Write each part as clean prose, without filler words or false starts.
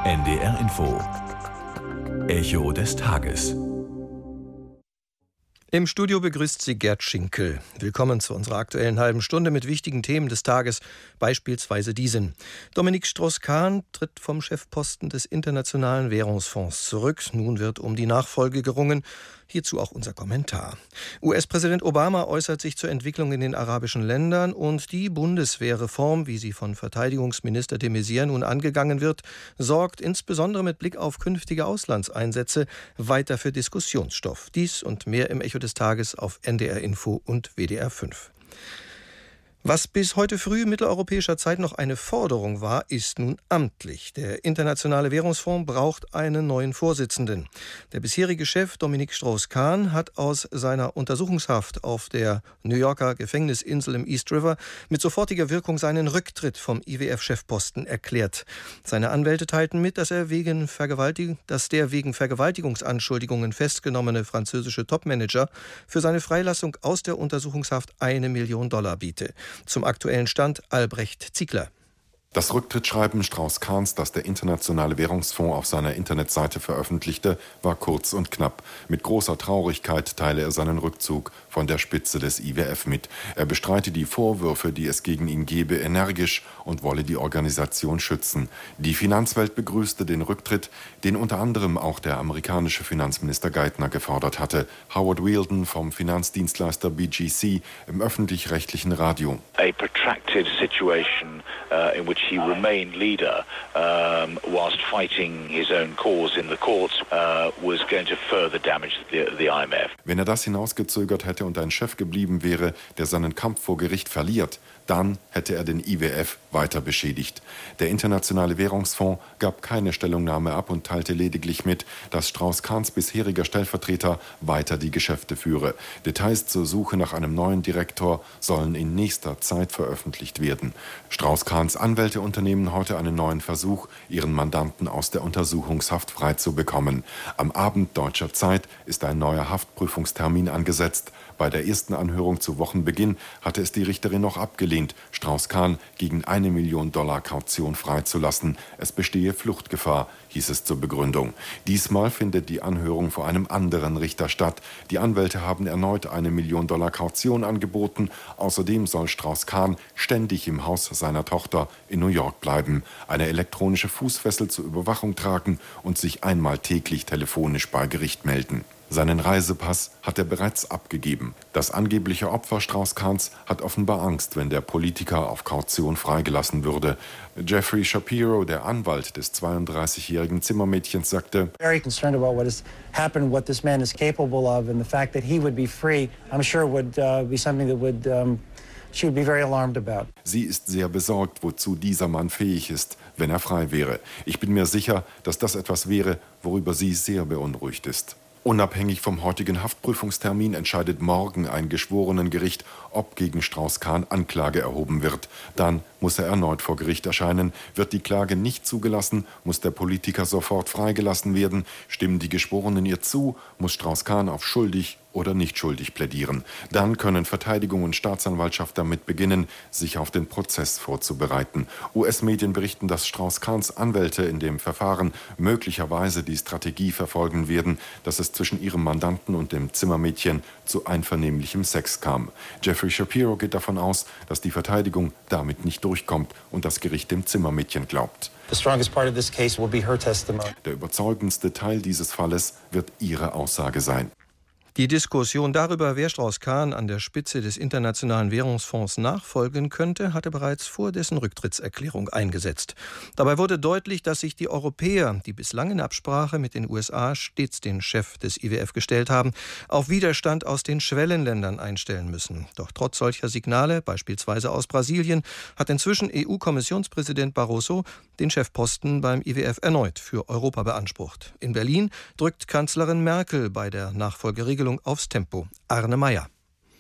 NDR Info. Echo des Tages. Im Studio begrüßt Sie Gerd Schinkel. Willkommen zu unserer aktuellen halben Stunde mit wichtigen Themen des Tages, beispielsweise diesen. Dominique Strauss-Kahn tritt vom Chefposten des Internationalen Währungsfonds zurück. Nun wird um die Nachfolge gerungen. Hierzu auch unser Kommentar. US-Präsident Obama äußert sich zur Entwicklung in den arabischen Ländern und die Bundeswehrreform, wie sie von Verteidigungsminister de Maizière nun angegangen wird, sorgt insbesondere mit Blick auf künftige Auslandseinsätze weiter für Diskussionsstoff. Dies und mehr im Echo des Tages auf NDR Info und WDR 5. Was bis heute früh mitteleuropäischer Zeit noch eine Forderung war, ist nun amtlich. Der Internationale Währungsfonds braucht einen neuen Vorsitzenden. Der bisherige Chef Dominique Strauss-Kahn hat aus seiner Untersuchungshaft auf der New Yorker Gefängnisinsel im East River mit sofortiger Wirkung seinen Rücktritt vom IWF-Chefposten erklärt. Seine Anwälte teilten mit, dass der wegen Vergewaltigungsanschuldigungen festgenommene französische Topmanager für seine Freilassung aus der Untersuchungshaft $1 Million biete. Zum aktuellen Stand Albrecht Ziegler. Das Rücktrittsschreiben Strauss-Kahns, das der Internationale Währungsfonds auf seiner Internetseite veröffentlichte, war kurz und knapp. Mit großer Traurigkeit teile er seinen Rückzug von der Spitze des IWF mit. Er bestreite die Vorwürfe, die es gegen ihn gebe, energisch und wolle die Organisation schützen. Die Finanzwelt begrüßte den Rücktritt, den unter anderem auch der amerikanische Finanzminister Geithner gefordert hatte. Howard Wealdon vom Finanzdienstleister BGC im öffentlich-rechtlichen Radio. A protracted situation in which he remained leader whilst fighting his own cause in the courts was going to further damage the IMF. Wenn er das hinausgezögert hätte und ein Chef geblieben wäre, der seinen Kampf vor Gericht verliert, dann hätte er den IWF weiter beschädigt. Der Internationale Währungsfonds gab keine Stellungnahme ab und teilte lediglich mit, dass Strauss-Kahns bisheriger Stellvertreter weiter die Geschäfte führe. Details zur Suche nach einem neuen Direktor sollen in nächster Zeit veröffentlicht werden. Strauss-Kahns Anwälte unternehmen heute einen neuen Versuch, ihren Mandanten aus der Untersuchungshaft freizubekommen. Am Abend deutscher Zeit ist ein neuer Haftprüfungstermin angesetzt. Bei der ersten Anhörung zu Wochenbeginn hatte es die Richterin noch abgelehnt, Strauss-Kahn gegen $1 Million Kaution freizulassen. Es bestehe Fluchtgefahr, hieß es zur Begründung. Diesmal findet die Anhörung vor einem anderen Richter statt. Die Anwälte haben erneut $1 Million Kaution angeboten. Außerdem soll Strauss-Kahn ständig im Haus seiner Tochter in New York bleiben, eine elektronische Fußfessel zur Überwachung tragen und sich einmal täglich telefonisch bei Gericht melden. Seinen Reisepass hat er bereits abgegeben. Das angebliche Opfer Strauss-Kahns hat offenbar Angst, wenn der Politiker auf Kaution freigelassen würde. Jeffrey Shapiro, der Anwalt des 32-jährigen Zimmermädchens, sagte: Very concerned about what has happened, what this man is capable of, and the fact that he would be free, I'm sure would be something that she would be very alarmed about. Sie ist sehr besorgt, wozu dieser Mann fähig ist, wenn er frei wäre. Ich bin mir sicher, dass das etwas wäre, worüber sie sehr beunruhigt ist. Unabhängig vom heutigen Haftprüfungstermin entscheidet morgen ein Geschworenengericht, ob gegen Strauss-Kahn Anklage erhoben wird. Dann muss er erneut vor Gericht erscheinen. Wird die Klage nicht zugelassen, muss der Politiker sofort freigelassen werden. Stimmen die Geschworenen ihr zu, muss Strauss-Kahn auf schuldig oder nicht schuldig plädieren. Dann können Verteidigung und Staatsanwaltschaft damit beginnen, sich auf den Prozess vorzubereiten. US-Medien berichten, dass Strauss-Kahns Anwälte in dem Verfahren möglicherweise die Strategie verfolgen werden, dass es zwischen ihrem Mandanten und dem Zimmermädchen zu einvernehmlichem Sex kam. Jeffrey Shapiro geht davon aus, dass die Verteidigung damit nicht durchkommt und das Gericht dem Zimmermädchen glaubt. The strongest part of this case will be her testimony. Der überzeugendste Teil dieses Falles wird ihre Aussage sein. Die Diskussion darüber, wer Strauss-Kahn an der Spitze des Internationalen Währungsfonds nachfolgen könnte, hatte bereits vor dessen Rücktrittserklärung eingesetzt. Dabei wurde deutlich, dass sich die Europäer, die bislang in Absprache mit den USA stets den Chef des IWF gestellt haben, auf Widerstand aus den Schwellenländern einstellen müssen. Doch trotz solcher Signale, beispielsweise aus Brasilien, hat inzwischen EU-Kommissionspräsident Barroso den Chefposten beim IWF erneut für Europa beansprucht. In Berlin drückt Kanzlerin Merkel bei der Nachfolgeregelung aufs Tempo. Arne Meyer.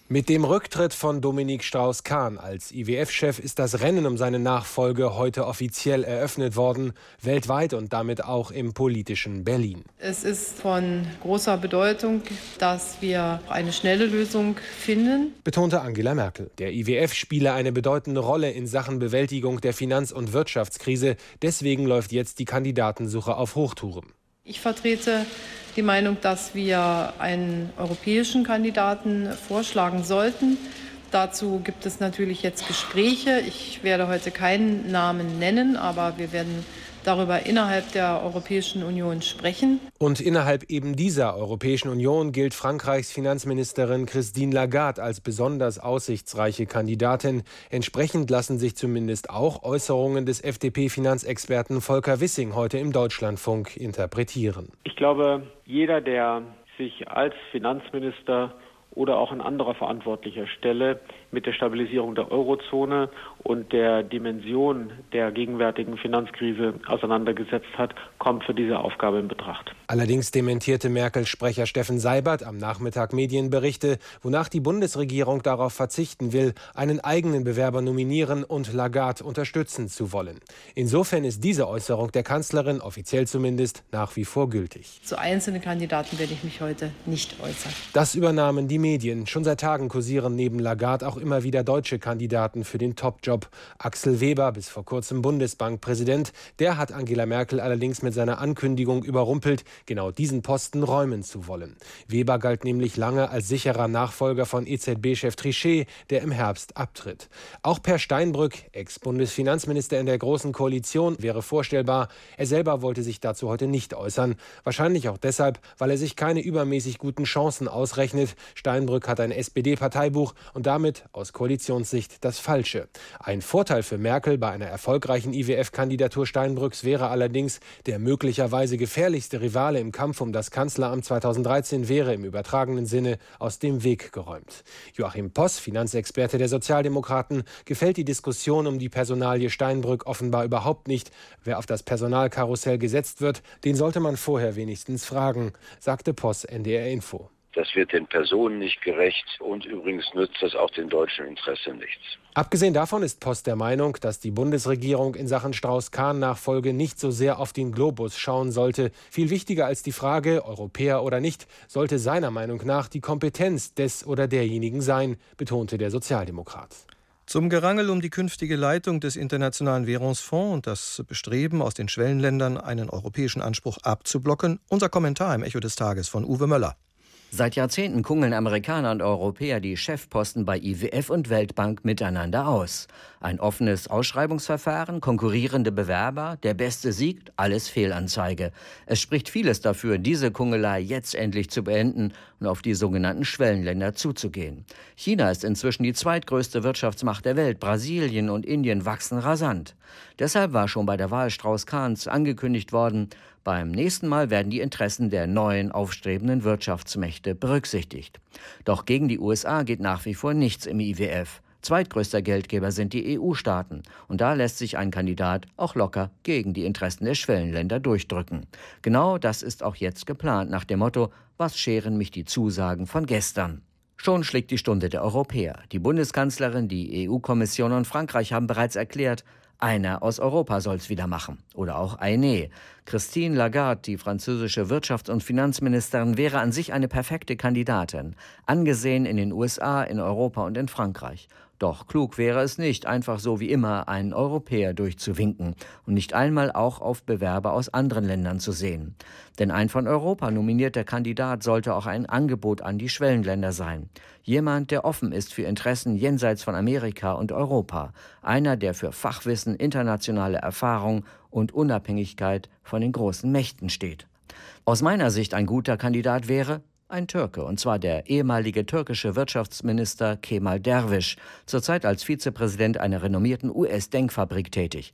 Mit dem Rücktritt von Dominique Strauss-Kahn als IWF-Chef ist das Rennen um seine Nachfolge heute offiziell eröffnet worden, weltweit und damit auch im politischen Berlin. Es ist von großer Bedeutung, dass wir eine schnelle Lösung finden, betonte Angela Merkel. Der IWF spiele eine bedeutende Rolle in Sachen Bewältigung der Finanz- und Wirtschaftskrise. Deswegen läuft jetzt die Kandidatensuche auf Hochtouren. Ich vertrete die Meinung, dass wir einen europäischen Kandidaten vorschlagen sollten. Dazu gibt es natürlich jetzt Gespräche. Ich werde heute keinen Namen nennen, aber wir werden darüber innerhalb der Europäischen Union sprechen. Und innerhalb eben dieser Europäischen Union gilt Frankreichs Finanzministerin Christine Lagarde als besonders aussichtsreiche Kandidatin. Entsprechend lassen sich zumindest auch Äußerungen des FDP-Finanzexperten Volker Wissing heute im Deutschlandfunk interpretieren. Ich glaube, jeder, der sich als Finanzminister oder auch an anderer verantwortlicher Stelle mit der Stabilisierung der Eurozone und der Dimension der gegenwärtigen Finanzkrise auseinandergesetzt hat, kommt für diese Aufgabe in Betracht. Allerdings dementierte Merkels Sprecher Steffen Seibert am Nachmittag Medienberichte, wonach die Bundesregierung darauf verzichten will, einen eigenen Bewerber nominieren und Lagarde unterstützen zu wollen. Insofern ist diese Äußerung der Kanzlerin, offiziell zumindest, nach wie vor gültig. Zu einzelnen Kandidaten werde ich mich heute nicht äußern. Das übernahmen die Medien. Schon seit Tagen kursieren neben Lagarde auch immer wieder deutsche Kandidaten für den Top-Job. Axel Weber, bis vor kurzem Bundesbankpräsident, der hat Angela Merkel allerdings mit seiner Ankündigung überrumpelt, genau diesen Posten räumen zu wollen. Weber galt nämlich lange als sicherer Nachfolger von EZB-Chef Trichet, der im Herbst abtritt. Auch Per Steinbrück, Ex-Bundesfinanzminister in der Großen Koalition, wäre vorstellbar. Er selber wollte sich dazu heute nicht äußern. Wahrscheinlich auch deshalb, weil er sich keine übermäßig guten Chancen ausrechnet. Steinbrück hat ein SPD-Parteibuch und damit aus Koalitionssicht das Falsche. Ein Vorteil für Merkel bei einer erfolgreichen IWF-Kandidatur Steinbrücks wäre allerdings, der möglicherweise gefährlichste Rivale im Kampf um das Kanzleramt 2013 wäre im übertragenen Sinne aus dem Weg geräumt. Joachim Poss, Finanzexperte der Sozialdemokraten, gefällt die Diskussion um die Personalie Steinbrück offenbar überhaupt nicht. Wer auf das Personalkarussell gesetzt wird, den sollte man vorher wenigstens fragen, sagte Poss NDR Info. Das wird den Personen nicht gerecht und übrigens nützt das auch dem deutschen Interesse nichts. Abgesehen davon ist Poss der Meinung, dass die Bundesregierung in Sachen Strauss-Kahn-Nachfolge nicht so sehr auf den Globus schauen sollte. Viel wichtiger als die Frage, Europäer oder nicht, sollte seiner Meinung nach die Kompetenz des oder derjenigen sein, betonte der Sozialdemokrat. Zum Gerangel um die künftige Leitung des Internationalen Währungsfonds und das Bestreben, aus den Schwellenländern einen europäischen Anspruch abzublocken, unser Kommentar im Echo des Tages von Uwe Möller. Seit Jahrzehnten kungeln Amerikaner und Europäer die Chefposten bei IWF und Weltbank miteinander aus. Ein offenes Ausschreibungsverfahren, konkurrierende Bewerber, der Beste siegt, alles Fehlanzeige. Es spricht vieles dafür, diese Kungelei jetzt endlich zu beenden und auf die sogenannten Schwellenländer zuzugehen. China ist inzwischen die zweitgrößte Wirtschaftsmacht der Welt. Brasilien und Indien wachsen rasant. Deshalb war schon bei der Wahl Strauss-Kahns angekündigt worden, beim nächsten Mal werden die Interessen der neuen aufstrebenden Wirtschaftsmächte berücksichtigt. Doch gegen die USA geht nach wie vor nichts im IWF. Zweitgrößter Geldgeber sind die EU-Staaten. Und da lässt sich ein Kandidat auch locker gegen die Interessen der Schwellenländer durchdrücken. Genau das ist auch jetzt geplant nach dem Motto, was scheren mich die Zusagen von gestern? Schon schlägt die Stunde der Europäer. Die Bundeskanzlerin, die EU-Kommission und Frankreich haben bereits erklärt, einer aus Europa soll's wieder machen. Oder auch eine. Christine Lagarde, die französische Wirtschafts- und Finanzministerin, wäre an sich eine perfekte Kandidatin. Angesehen in den USA, in Europa und in Frankreich. Doch klug wäre es nicht, einfach so wie immer einen Europäer durchzuwinken und nicht einmal auch auf Bewerber aus anderen Ländern zu sehen. Denn ein von Europa nominierter Kandidat sollte auch ein Angebot an die Schwellenländer sein. Jemand, der offen ist für Interessen jenseits von Amerika und Europa. Einer, der für Fachwissen, internationale Erfahrung und Unabhängigkeit von den großen Mächten steht. Aus meiner Sicht ein guter Kandidat wäre ein Türke, und zwar der ehemalige türkische Wirtschaftsminister Kemal Derviş, zurzeit als Vizepräsident einer renommierten US-Denkfabrik tätig.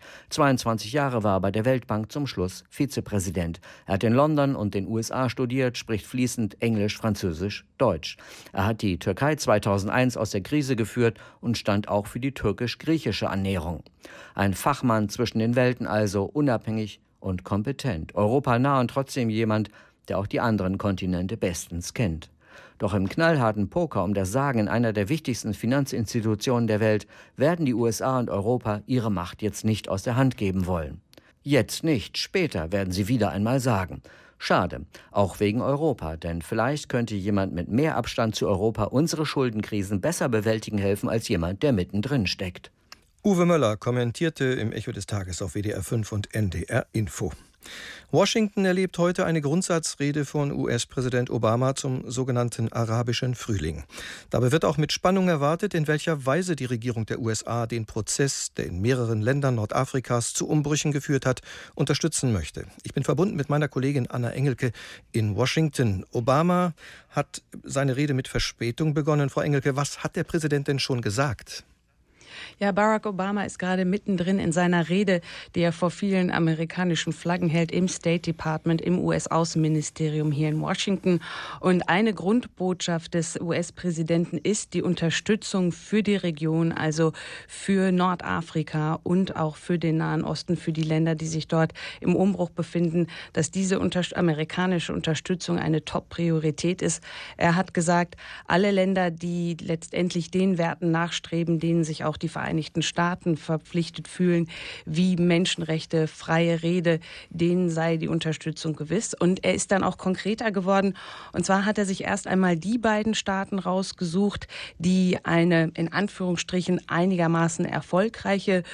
22 Jahre war er bei der Weltbank, zum Schluss Vizepräsident. Er hat in London und den USA studiert, spricht fließend Englisch, Französisch, Deutsch. Er hat die Türkei 2001 aus der Krise geführt und stand auch für die türkisch-griechische Annäherung. Ein Fachmann zwischen den Welten also, unabhängig und kompetent. Europanah und trotzdem jemand, der auch die anderen Kontinente bestens kennt. Doch im knallharten Poker um das Sagen in einer der wichtigsten Finanzinstitutionen der Welt werden die USA und Europa ihre Macht jetzt nicht aus der Hand geben wollen. Jetzt nicht, später werden sie wieder einmal sagen. Schade, auch wegen Europa, denn vielleicht könnte jemand mit mehr Abstand zu Europa unsere Schuldenkrisen besser bewältigen helfen als jemand, der mittendrin steckt. Uwe Möller kommentierte im Echo des Tages auf WDR 5 und NDR Info. Washington erlebt heute eine Grundsatzrede von US-Präsident Obama zum sogenannten arabischen Frühling. Dabei wird auch mit Spannung erwartet, in welcher Weise die Regierung der USA den Prozess, der in mehreren Ländern Nordafrikas zu Umbrüchen geführt hat, unterstützen möchte. Ich bin verbunden mit meiner Kollegin Anna Engelke in Washington. Obama hat seine Rede mit Verspätung begonnen. Frau Engelke, was hat der Präsident denn schon gesagt? Ja, Barack Obama ist gerade mittendrin in seiner Rede, die er vor vielen amerikanischen Flaggen hält, im State Department, im US-Außenministerium hier in Washington. Und eine Grundbotschaft des US-Präsidenten ist die Unterstützung für die Region, also für Nordafrika und auch für den Nahen Osten, für die Länder, die sich dort im Umbruch befinden, dass diese amerikanische Unterstützung eine Top-Priorität ist. Er hat gesagt, alle Länder, die letztendlich den Werten nachstreben, denen sich auch die Vereinigten Staaten verpflichtet fühlen, wie Menschenrechte, freie Rede, denen sei die Unterstützung gewiss. Und er ist dann auch konkreter geworden. Und zwar hat er sich erst einmal die beiden Staaten rausgesucht, die eine, in Anführungsstrichen, einigermaßen erfolgreiche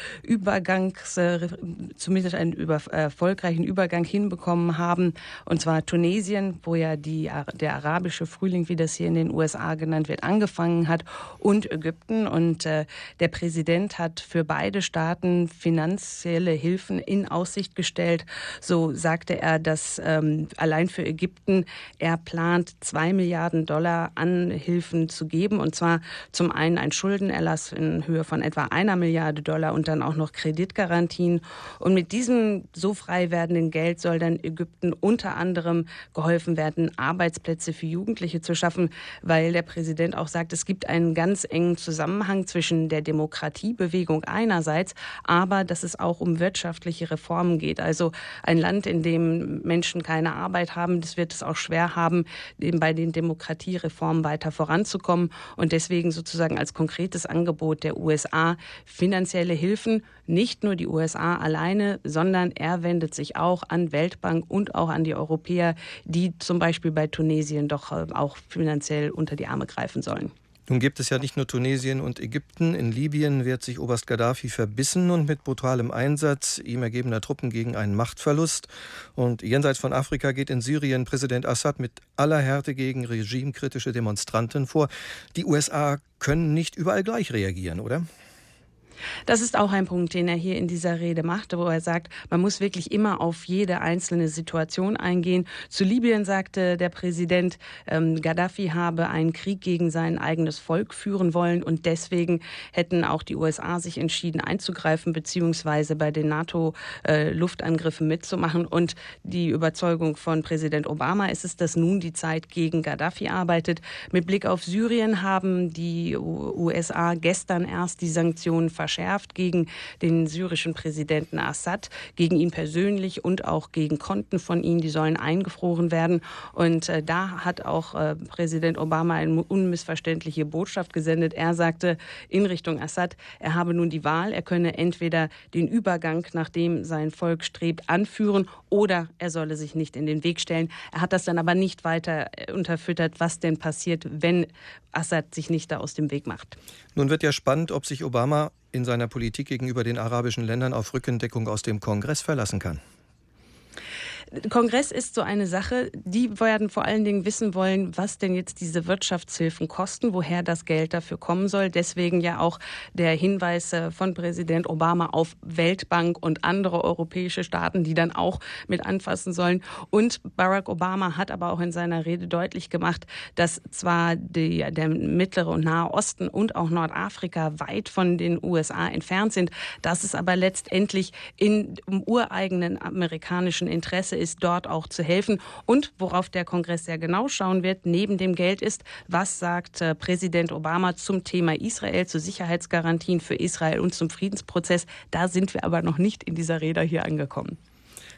zumindest einen erfolgreichen Übergang hinbekommen haben. Und zwar Tunesien, wo ja der arabische Frühling, wie das hier in den USA genannt wird, angefangen hat, und Ägypten. Und der Präsident hat für beide Staaten finanzielle Hilfen in Aussicht gestellt. So sagte er, dass allein für Ägypten er plant, $2 Milliarden an Hilfen zu geben. Und zwar zum einen ein Schuldenerlass in Höhe von etwa $1 Milliarde und dann auch noch Kreditgarantien. Und mit diesem so frei werdenden Geld soll dann Ägypten unter anderem geholfen werden, Arbeitsplätze für Jugendliche zu schaffen, weil der Präsident auch sagt, es gibt einen ganz engen Zusammenhang zwischen der Demokratiebewegung einerseits, aber dass es auch um wirtschaftliche Reformen geht. Also ein Land, in dem Menschen keine Arbeit haben, das wird es auch schwer haben, bei den Demokratiereformen weiter voranzukommen. Und deswegen sozusagen als konkretes Angebot der USA finanzielle Hilfen, nicht nur die USA alleine, sondern er wendet sich auch an Weltbank und auch an die Europäer, die zum Beispiel bei Tunesien doch auch finanziell unter die Arme greifen sollen. Nun gibt es ja nicht nur Tunesien und Ägypten. In Libyen wehrt sich Oberst Gaddafi verbissen und mit brutalem Einsatz ihm ergebener Truppen gegen einen Machtverlust. Und jenseits von Afrika geht in Syrien Präsident Assad mit aller Härte gegen regimekritische Demonstranten vor. Die USA können nicht überall gleich reagieren, oder? Das ist auch ein Punkt, den er hier in dieser Rede machte, wo er sagt, man muss wirklich immer auf jede einzelne Situation eingehen. Zu Libyen sagte der Präsident, Gaddafi habe einen Krieg gegen sein eigenes Volk führen wollen und deswegen hätten auch die USA sich entschieden einzugreifen beziehungsweise bei den NATO-Luftangriffen mitzumachen. Und die Überzeugung von Präsident Obama ist es, dass nun die Zeit gegen Gaddafi arbeitet. Mit Blick auf Syrien haben die USA gestern erst die Sanktionen verschärft gegen den syrischen Präsidenten Assad, gegen ihn persönlich und auch gegen Konten von ihm, die sollen eingefroren werden. Und da hat auch Präsident Obama eine unmissverständliche Botschaft gesendet. Er sagte in Richtung Assad, er habe nun die Wahl, er könne entweder den Übergang, nach dem sein Volk strebt, anführen oder er solle sich nicht in den Weg stellen. Er hat das dann aber nicht weiter unterfüttert, was denn passiert, wenn Assad sich nicht da aus dem Weg macht. Nun wird ja spannend, ob sich Obama in seiner Politik gegenüber den arabischen Ländern auf Rückendeckung aus dem Kongress verlassen kann. Kongress ist so eine Sache, die werden vor allen Dingen wissen wollen, was denn jetzt diese Wirtschaftshilfen kosten, woher das Geld dafür kommen soll. Deswegen ja auch der Hinweis von Präsident Obama auf Weltbank und andere europäische Staaten, die dann auch mit anfassen sollen. Und Barack Obama hat aber auch in seiner Rede deutlich gemacht, dass zwar der mittlere und Nahe Osten und auch Nordafrika weit von den USA entfernt sind, dass es aber letztendlich im ureigenen amerikanischen Interesse ist, dort auch zu helfen. Und worauf der Kongress sehr genau schauen wird, neben dem Geld ist, was sagt Präsident Obama zum Thema Israel, zu Sicherheitsgarantien für Israel und zum Friedensprozess. Da sind wir aber noch nicht in dieser Rede hier angekommen.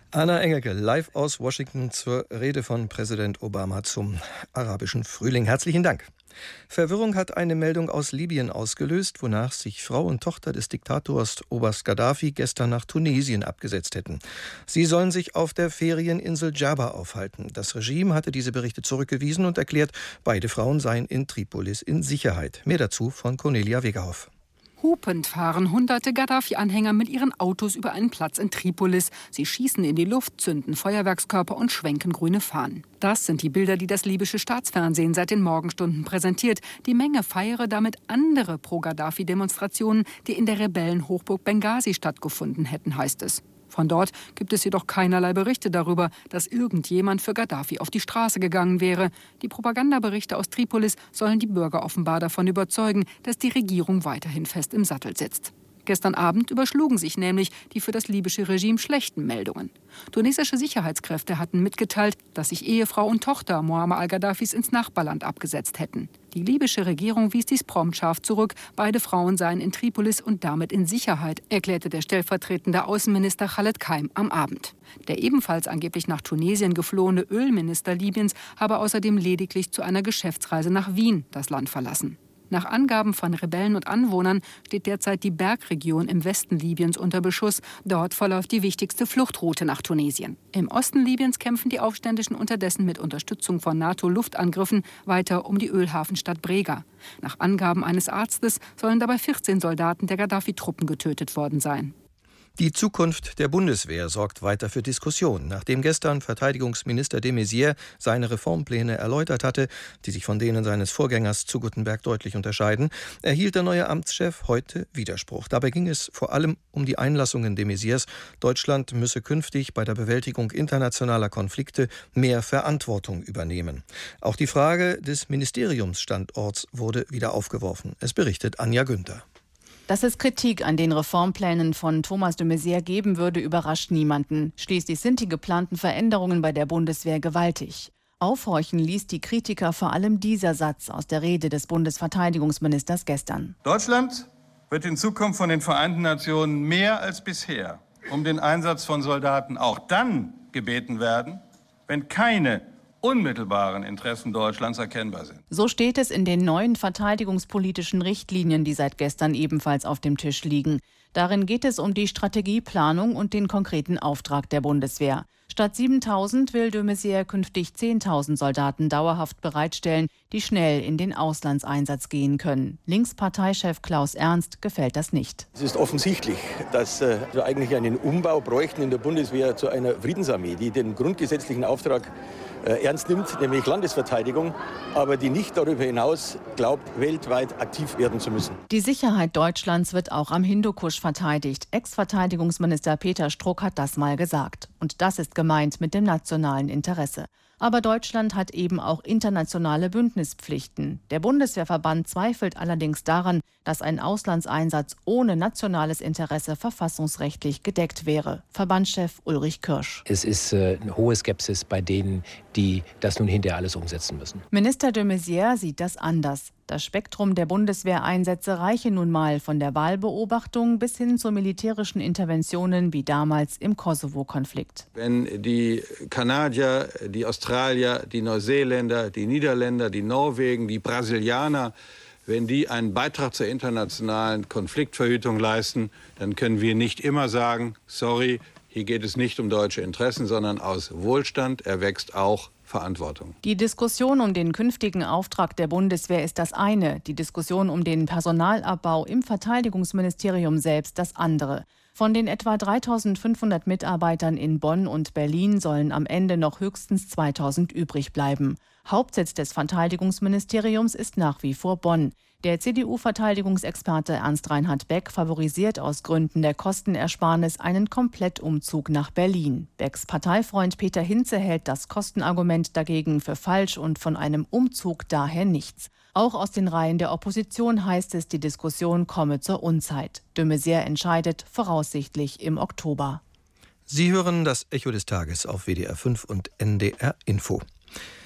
Anna Engelke, live aus Washington zur Rede von Präsident Obama zum arabischen Frühling. Herzlichen Dank. Verwirrung hat eine Meldung aus Libyen ausgelöst, wonach sich Frau und Tochter des Diktators Oberst Gaddafi gestern nach Tunesien abgesetzt hätten. Sie sollen sich auf der Ferieninsel Djerba aufhalten. Das Regime hatte diese Berichte zurückgewiesen und erklärt, beide Frauen seien in Tripolis in Sicherheit. Mehr dazu von Cornelia Wegerhoff. Hupend fahren hunderte Gaddafi-Anhänger mit ihren Autos über einen Platz in Tripolis. Sie schießen in die Luft, zünden Feuerwerkskörper und schwenken grüne Fahnen. Das sind die Bilder, die das libysche Staatsfernsehen seit den Morgenstunden präsentiert. Die Menge feiere damit andere Pro-Gaddafi-Demonstrationen, die in der Rebellenhochburg Benghazi stattgefunden hätten, heißt es. Von dort gibt es jedoch keinerlei Berichte darüber, dass irgendjemand für Gaddafi auf die Straße gegangen wäre. Die Propagandaberichte aus Tripolis sollen die Bürger offenbar davon überzeugen, dass die Regierung weiterhin fest im Sattel sitzt. Gestern Abend überschlugen sich nämlich die für das libysche Regime schlechten Meldungen. Tunesische Sicherheitskräfte hatten mitgeteilt, dass sich Ehefrau und Tochter Muammar al-Gaddafis ins Nachbarland abgesetzt hätten. Die libysche Regierung wies dies prompt scharf zurück. Beide Frauen seien in Tripolis und damit in Sicherheit, erklärte der stellvertretende Außenminister Khaled Keim am Abend. Der ebenfalls angeblich nach Tunesien geflohene Ölminister Libyens habe außerdem lediglich zu einer Geschäftsreise nach Wien das Land verlassen. Nach Angaben von Rebellen und Anwohnern steht derzeit die Bergregion im Westen Libyens unter Beschuss. Dort verläuft die wichtigste Fluchtroute nach Tunesien. Im Osten Libyens kämpfen die Aufständischen unterdessen mit Unterstützung von NATO-Luftangriffen weiter um die Ölhafenstadt Brega. Nach Angaben eines Arztes sollen dabei 14 Soldaten der Gaddafi-Truppen getötet worden sein. Die Zukunft der Bundeswehr sorgt weiter für Diskussionen. Nachdem gestern Verteidigungsminister de Maizière seine Reformpläne erläutert hatte, die sich von denen seines Vorgängers zu Guttenberg deutlich unterscheiden, erhielt der neue Amtschef heute Widerspruch. Dabei ging es vor allem um die Einlassungen de Maizières. Deutschland müsse künftig bei der Bewältigung internationaler Konflikte mehr Verantwortung übernehmen. Auch die Frage des Ministeriumsstandorts wurde wieder aufgeworfen. Es berichtet Anja Günther. Dass es Kritik an den Reformplänen von Thomas de Maizière geben würde, überrascht niemanden. Schließlich sind die geplanten Veränderungen bei der Bundeswehr gewaltig. Aufhorchen ließ die Kritiker vor allem dieser Satz aus der Rede des Bundesverteidigungsministers gestern. Deutschland wird in Zukunft von den Vereinten Nationen mehr als bisher um den Einsatz von Soldaten auch dann gebeten werden, wenn keine unmittelbaren Interessen Deutschlands erkennbar sind. So steht es in den neuen verteidigungspolitischen Richtlinien, die seit gestern ebenfalls auf dem Tisch liegen. Darin geht es um die Strategieplanung und den konkreten Auftrag der Bundeswehr. Statt 7.000 will de Maizière künftig 10.000 Soldaten dauerhaft bereitstellen, die schnell in den Auslandseinsatz gehen können. Linksparteichef Klaus Ernst gefällt das nicht. Es ist offensichtlich, dass wir eigentlich einen Umbau bräuchten in der Bundeswehr zu einer Friedensarmee, die den grundgesetzlichen Auftrag ernst nimmt, nämlich Landesverteidigung, aber die nicht darüber hinaus glaubt, weltweit aktiv werden zu müssen. Die Sicherheit Deutschlands wird auch am Hindukusch verteidigt. Ex-Verteidigungsminister Peter Struck hat das mal gesagt. Und das ist gemeint mit dem nationalen Interesse. Aber Deutschland hat eben auch internationale Bündnispflichten. Der Bundeswehrverband zweifelt allerdings daran, dass ein Auslandseinsatz ohne nationales Interesse verfassungsrechtlich gedeckt wäre. Verbandschef Ulrich Kirsch. Es ist eine hohe Skepsis bei denen, die das nun hinterher alles umsetzen müssen. Minister de Maizière sieht das anders. Das Spektrum der Bundeswehreinsätze reiche nun mal von der Wahlbeobachtung bis hin zu militärischen Interventionen wie damals im Kosovo-Konflikt. Wenn die Kanadier, die Australier, die Neuseeländer, die Niederländer, die Norwegen, die Brasilianer, wenn die einen Beitrag zur internationalen Konfliktverhütung leisten, dann können wir nicht immer sagen, sorry, hier geht es nicht um deutsche Interessen, sondern aus Wohlstand erwächst auch Verantwortung. Die Diskussion um den künftigen Auftrag der Bundeswehr ist das eine, die Diskussion um den Personalabbau im Verteidigungsministerium selbst das andere. Von den etwa 3.500 Mitarbeitern in Bonn und Berlin sollen am Ende noch höchstens 2.000 übrig bleiben. Hauptsitz des Verteidigungsministeriums ist nach wie vor Bonn. Der CDU-Verteidigungsexperte Ernst-Reinhard Beck favorisiert aus Gründen der Kostenersparnis einen Komplettumzug nach Berlin. Becks Parteifreund Peter Hinze hält das Kostenargument dagegen für falsch und von einem Umzug daher nichts. Auch aus den Reihen der Opposition heißt es, die Diskussion komme zur Unzeit. De Maizière entscheidet voraussichtlich im Oktober. Sie hören das Echo des Tages auf WDR 5 und NDR Info.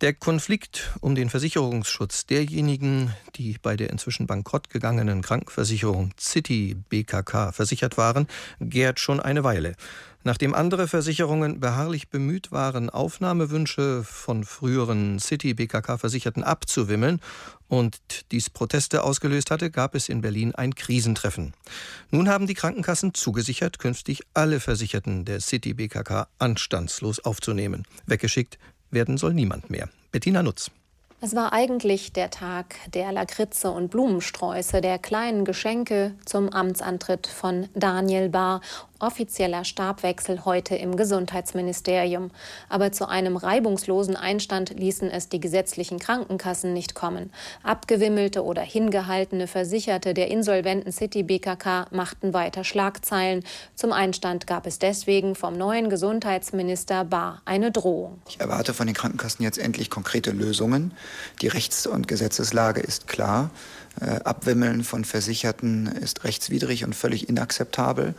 Der Konflikt um den Versicherungsschutz derjenigen, die bei der inzwischen bankrott gegangenen Krankenversicherung Citi BKK versichert waren, gärt schon eine Weile. Nachdem andere Versicherungen beharrlich bemüht waren, Aufnahmewünsche von früheren Citi BKK-Versicherten abzuwimmeln und dies Proteste ausgelöst hatte, gab es in Berlin ein Krisentreffen. Nun haben die Krankenkassen zugesichert, künftig alle Versicherten der Citi BKK anstandslos aufzunehmen. Weggeschickt werden soll niemand mehr. Bettina Nutz. Es war eigentlich der Tag der Lakritze und Blumensträuße, der kleinen Geschenke zum Amtsantritt von Daniel Bahr. Offizieller Stabwechsel heute im Gesundheitsministerium. Aber zu einem reibungslosen Einstand ließen es die gesetzlichen Krankenkassen nicht kommen. Abgewimmelte oder hingehaltene Versicherte der insolventen Citi BKK machten weiter Schlagzeilen. Zum Einstand gab es deswegen vom neuen Gesundheitsminister Bahr eine Drohung. Ich erwarte von den Krankenkassen jetzt endlich konkrete Lösungen. Die Rechts- und Gesetzeslage ist klar. Abwimmeln von Versicherten ist rechtswidrig und völlig inakzeptabel.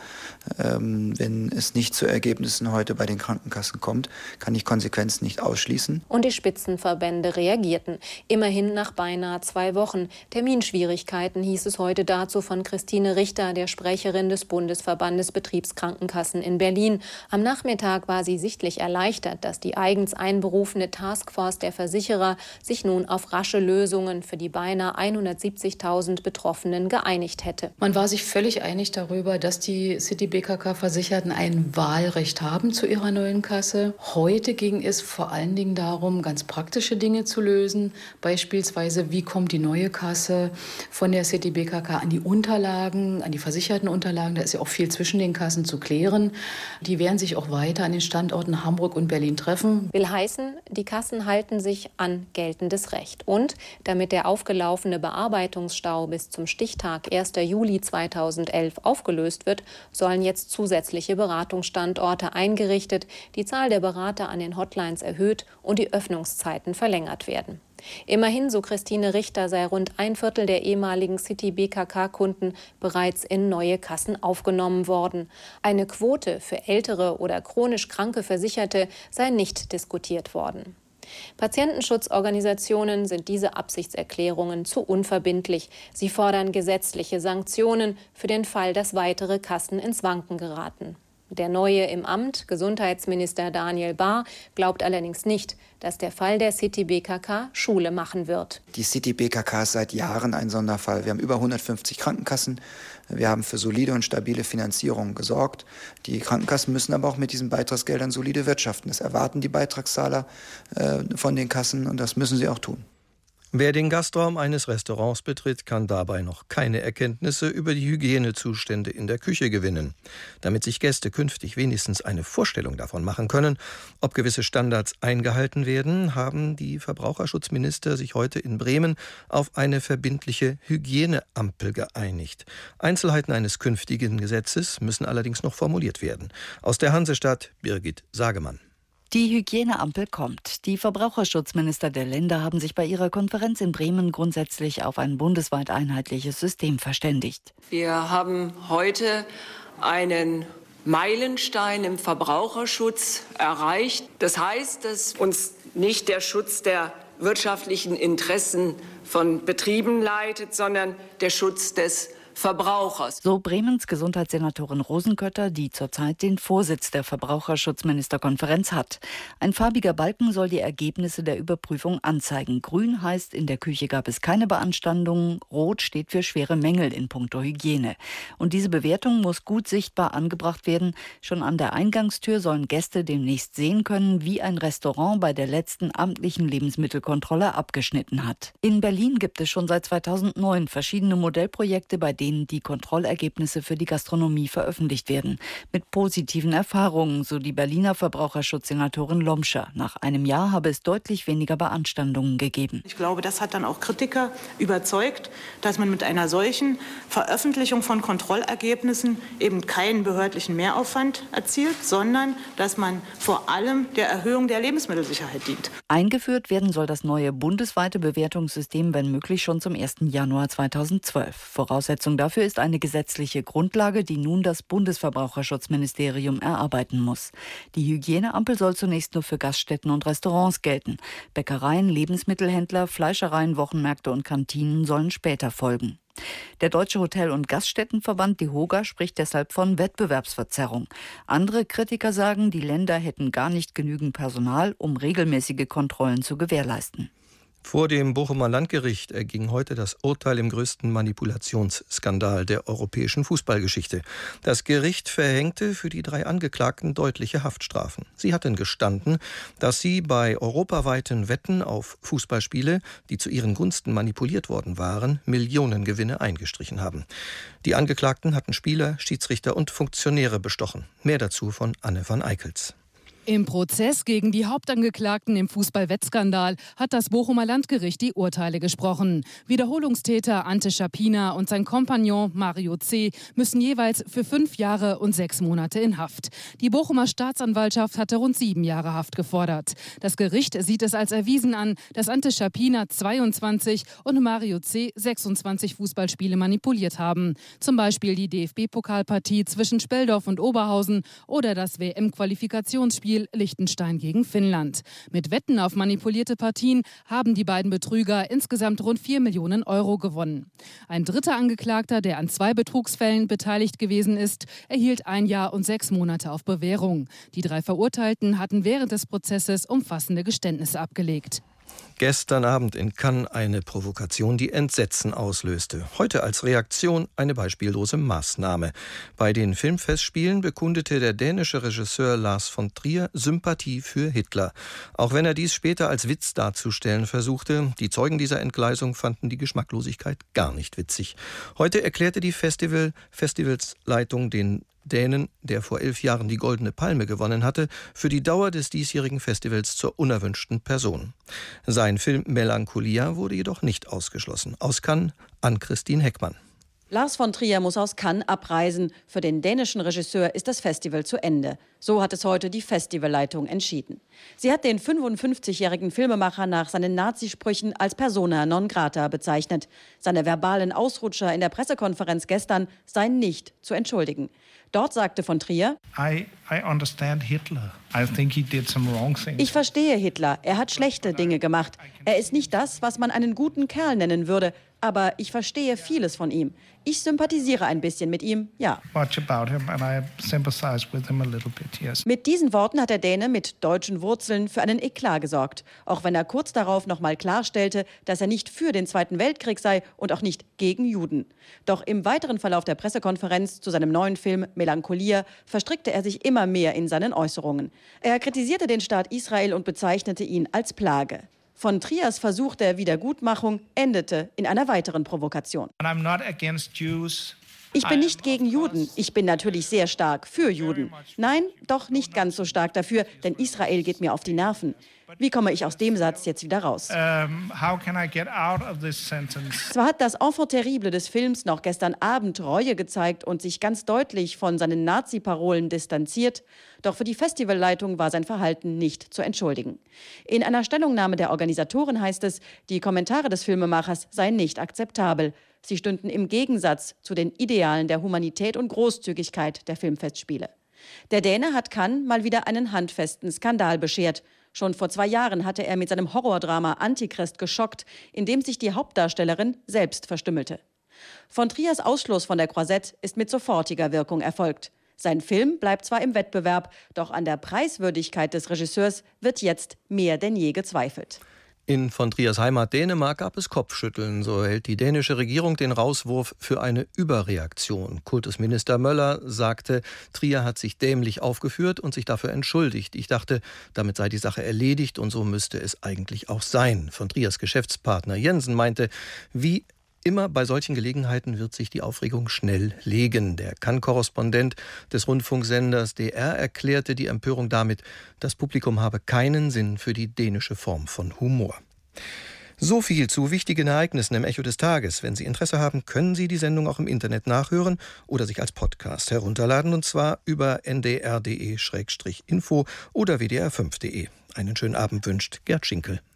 Wenn es nicht zu Ergebnissen heute bei den Krankenkassen kommt, kann ich Konsequenzen nicht ausschließen. Und die Spitzenverbände reagierten. Immerhin nach beinahe 2 Wochen. Terminschwierigkeiten hieß es heute dazu von Christine Richter, der Sprecherin des Bundesverbandes Betriebskrankenkassen in Berlin. Am Nachmittag war sie sichtlich erleichtert, dass die eigens einberufene Taskforce der Versicherer sich nun auf rasche Lösungen für die beinahe 170.000 Betroffenen geeinigt hätte. Man war sich völlig einig darüber, dass die Citi BKK-Versicherten ein Wahlrecht haben zu ihrer neuen Kasse. Heute ging es vor allen Dingen darum, ganz praktische Dinge zu lösen. Beispielsweise, wie kommt die neue Kasse von der Citi BKK an die Unterlagen, an die versicherten Unterlagen. Da ist ja auch viel zwischen den Kassen zu klären. Die werden sich auch weiter an den Standorten Hamburg und Berlin treffen. Will heißen, die Kassen halten sich an geltendes Recht. Und damit der aufgelaufene Bearbeitungsstau bis zum Stichtag 1. Juli 2011 aufgelöst wird, sollen jetzt zusätzliche Beratungsstandorte eingerichtet, die Zahl der Berater an den Hotlines erhöht und die Öffnungszeiten verlängert werden. Immerhin, so Christine Richter, sei rund 1/4 der ehemaligen Citi BKK-Kunden bereits in neue Kassen aufgenommen worden. Eine Quote für ältere oder chronisch kranke Versicherte sei nicht diskutiert worden. Patientenschutzorganisationen sind diese Absichtserklärungen zu unverbindlich. Sie fordern gesetzliche Sanktionen für den Fall, dass weitere Kassen ins Wanken geraten. Der neue im Amt, Gesundheitsminister Daniel Bahr, glaubt allerdings nicht, dass der Fall der Citi BKK Schule machen wird. Die Citi BKK ist seit Jahren ein Sonderfall. Wir haben über 150 Krankenkassen. Wir haben für solide und stabile Finanzierung gesorgt. Die Krankenkassen müssen aber auch mit diesen Beitragsgeldern solide wirtschaften. Das erwarten die Beitragszahler von den Kassen und das müssen sie auch tun. Wer den Gastraum eines Restaurants betritt, kann dabei noch keine Erkenntnisse über die Hygienezustände in der Küche gewinnen. Damit sich Gäste künftig wenigstens eine Vorstellung davon machen können, ob gewisse Standards eingehalten werden, haben die Verbraucherschutzminister sich heute in Bremen auf eine verbindliche Hygieneampel geeinigt. Einzelheiten eines künftigen Gesetzes müssen allerdings noch formuliert werden. Aus der Hansestadt Birgit Sagemann. Die Hygieneampel kommt. Die Verbraucherschutzminister der Länder haben sich bei ihrer Konferenz in Bremen grundsätzlich auf ein bundesweit einheitliches System verständigt. Wir haben heute einen Meilenstein im Verbraucherschutz erreicht. Das heißt, dass uns nicht der Schutz der wirtschaftlichen Interessen von Betrieben leitet, sondern der Schutz des Verbrauchers. So Bremens Gesundheitssenatorin Rosenkötter, die zurzeit den Vorsitz der Verbraucherschutzministerkonferenz hat. Ein farbiger Balken soll die Ergebnisse der Überprüfung anzeigen. Grün heißt, in der Küche gab es keine Beanstandungen. Rot steht für schwere Mängel in puncto Hygiene. Und diese Bewertung muss gut sichtbar angebracht werden. Schon an der Eingangstür sollen Gäste demnächst sehen können, wie ein Restaurant bei der letzten amtlichen Lebensmittelkontrolle abgeschnitten hat. In Berlin gibt es schon seit 2009 verschiedene Modellprojekte, bei denen die Kontrollergebnisse für die Gastronomie veröffentlicht werden. Mit positiven Erfahrungen, so die Berliner Verbraucherschutzsenatorin Lomscher. Nach einem Jahr habe es deutlich weniger Beanstandungen gegeben. Ich glaube, das hat dann auch Kritiker überzeugt, dass man mit einer solchen Veröffentlichung von Kontrollergebnissen eben keinen behördlichen Mehraufwand erzielt, sondern dass man vor allem der Erhöhung der Lebensmittelsicherheit dient. Eingeführt werden soll das neue bundesweite Bewertungssystem, wenn möglich, schon zum 1. Januar 2012. Voraussetzung Voraussetzung dafür ist eine gesetzliche Grundlage, die nun das Bundesverbraucherschutzministerium erarbeiten muss. Die Hygieneampel soll zunächst nur für Gaststätten und Restaurants gelten. Bäckereien, Lebensmittelhändler, Fleischereien, Wochenmärkte und Kantinen sollen später folgen. Der Deutsche Hotel- und Gaststättenverband DEHOGA spricht deshalb von Wettbewerbsverzerrung. Andere Kritiker sagen, die Länder hätten gar nicht genügend Personal, um regelmäßige Kontrollen zu gewährleisten. Vor dem Bochumer Landgericht erging heute das Urteil im größten Manipulationsskandal der europäischen Fußballgeschichte. Das Gericht verhängte für die 3 Angeklagten deutliche Haftstrafen. Sie hatten gestanden, dass sie bei europaweiten Wetten auf Fußballspiele, die zu ihren Gunsten manipuliert worden waren, Millionengewinne eingestrichen haben. Die Angeklagten hatten Spieler, Schiedsrichter und Funktionäre bestochen. Mehr dazu von Anne van Eickels. Im Prozess gegen die Hauptangeklagten im Fußballwettskandal hat das Bochumer Landgericht die Urteile gesprochen. Wiederholungstäter Ante Schapina und sein Kompagnon Mario C. müssen jeweils für 5 Jahre und 6 Monate in Haft. Die Bochumer Staatsanwaltschaft hatte rund 7 Jahre Haft gefordert. Das Gericht sieht es als erwiesen an, dass Ante Schapina 22 und Mario C. 26 Fußballspiele manipuliert haben. Zum Beispiel die DFB-Pokalpartie zwischen Speldorf und Oberhausen oder das WM-Qualifikationsspiel Liechtenstein gegen Finnland. Mit Wetten auf manipulierte Partien haben die beiden Betrüger insgesamt rund 4 Millionen Euro gewonnen. Ein dritter Angeklagter, der an 2 Betrugsfällen beteiligt gewesen ist, erhielt 1 Jahr und 6 Monate auf Bewährung. Die 3 Verurteilten hatten während des Prozesses umfassende Geständnisse abgelegt. Gestern Abend in Cannes eine Provokation, die Entsetzen auslöste. Heute als Reaktion eine beispiellose Maßnahme. Bei den Filmfestspielen bekundete der dänische Regisseur Lars von Trier Sympathie für Hitler. Auch wenn er dies später als Witz darzustellen versuchte, die Zeugen dieser Entgleisung fanden die Geschmacklosigkeit gar nicht witzig. Heute erklärte die Festivalsleitung den Dänen, der vor 11 Jahren die Goldene Palme gewonnen hatte, für die Dauer des diesjährigen Festivals zur unerwünschten Person. Sein Film Melancholia wurde jedoch nicht ausgeschlossen. Aus Cannes, Ann-Christine Heckmann. Lars von Trier muss aus Cannes abreisen. Für den dänischen Regisseur ist das Festival zu Ende. So hat es heute die Festivalleitung entschieden. Sie hat den 55-jährigen Filmemacher nach seinen Nazisprüchen als persona non grata bezeichnet. Seine verbalen Ausrutscher in der Pressekonferenz gestern seien nicht zu entschuldigen. Dort sagte von Trier: Ich verstehe Hitler. Er hat schlechte Dinge gemacht. Er ist nicht das, was man einen guten Kerl nennen würde. Aber ich verstehe vieles von ihm. Ich sympathisiere ein bisschen mit ihm, ja. Mit diesen Worten hat der Däne mit deutschen Wurzeln für einen Eklat gesorgt. Auch wenn er kurz darauf noch mal klarstellte, dass er nicht für den Zweiten Weltkrieg sei und auch nicht gegen Juden. Doch im weiteren Verlauf der Pressekonferenz zu seinem neuen Film Melancholia verstrickte er sich immer mehr in seinen Äußerungen. Er kritisierte den Staat Israel und bezeichnete ihn als Plage. Von Triers Versuch der Wiedergutmachung endete in einer weiteren Provokation. Ich bin nicht gegen Juden. Ich bin natürlich sehr stark für Juden. Nein, doch nicht ganz so stark dafür, denn Israel geht mir auf die Nerven. Wie komme ich aus dem Satz jetzt wieder raus? Zwar hat das Enfant terrible des Films noch gestern Abend Reue gezeigt und sich ganz deutlich von seinen Nazi-Parolen distanziert, doch für die Festivalleitung war sein Verhalten nicht zu entschuldigen. In einer Stellungnahme der Organisatoren heißt es, die Kommentare des Filmemachers seien nicht akzeptabel. Sie stünden im Gegensatz zu den Idealen der Humanität und Großzügigkeit der Filmfestspiele. Der Däne hat Cannes mal wieder einen handfesten Skandal beschert. Schon vor 2 Jahren hatte er mit seinem Horrordrama Antichrist geschockt, in dem sich die Hauptdarstellerin selbst verstümmelte. Von Triers Ausschluss von der Croisette ist mit sofortiger Wirkung erfolgt. Sein Film bleibt zwar im Wettbewerb, doch an der Preiswürdigkeit des Regisseurs wird jetzt mehr denn je gezweifelt. In von Triers Heimat Dänemark gab es Kopfschütteln. So hält die dänische Regierung den Rauswurf für eine Überreaktion. Kultusminister Möller sagte, Trier hat sich dämlich aufgeführt und sich dafür entschuldigt. Ich dachte, damit sei die Sache erledigt und so müsste es eigentlich auch sein. Von Triers Geschäftspartner Jensen meinte, wie immer bei solchen Gelegenheiten wird sich die Aufregung schnell legen. Der Cannes-Korrespondent des Rundfunksenders DR erklärte die Empörung damit, das Publikum habe keinen Sinn für die dänische Form von Humor. So viel zu wichtigen Ereignissen im Echo des Tages. Wenn Sie Interesse haben, können Sie die Sendung auch im Internet nachhören oder sich als Podcast herunterladen, und zwar über ndr.de/info oder wdr5.de. Einen schönen Abend wünscht Gerd Schinkel.